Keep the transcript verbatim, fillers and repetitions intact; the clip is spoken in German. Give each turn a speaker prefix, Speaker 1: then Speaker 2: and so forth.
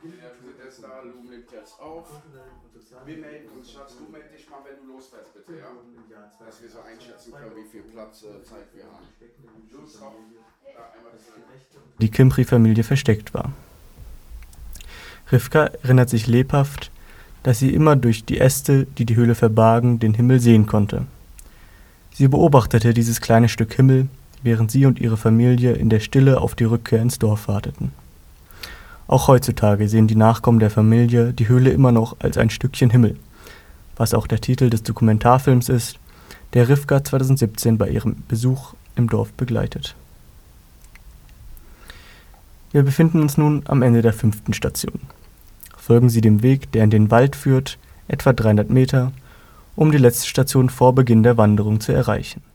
Speaker 1: Ja, du sitzt jetzt da, Lu nimmt jetzt auf. Wir melden uns, Schatz, du meld dich mal, wenn du losfährst, bitte, ja? Dass wir so einschätzen können, wie viel Platz, äh, Zeit wir haben. Los, drauf. Da, einmal das
Speaker 2: Die Kimpri-Familie versteckt war. Rivka erinnert sich lebhaft, dass sie immer durch die Äste, die die Höhle verbargen, den Himmel sehen konnte. Sie beobachtete dieses kleine Stück Himmel, während sie und ihre Familie in der Stille auf die Rückkehr ins Dorf warteten. Auch heutzutage sehen die Nachkommen der Familie die Höhle immer noch als ein Stückchen Himmel, was auch der Titel des Dokumentarfilms ist, der Rivka zweitausendsiebzehn bei ihrem Besuch im Dorf begleitet. Wir befinden uns nun am Ende der fünften Station. Folgen Sie dem Weg, der in den Wald führt, etwa dreihundert Meter, um die letzte Station vor Beginn der Wanderung zu erreichen.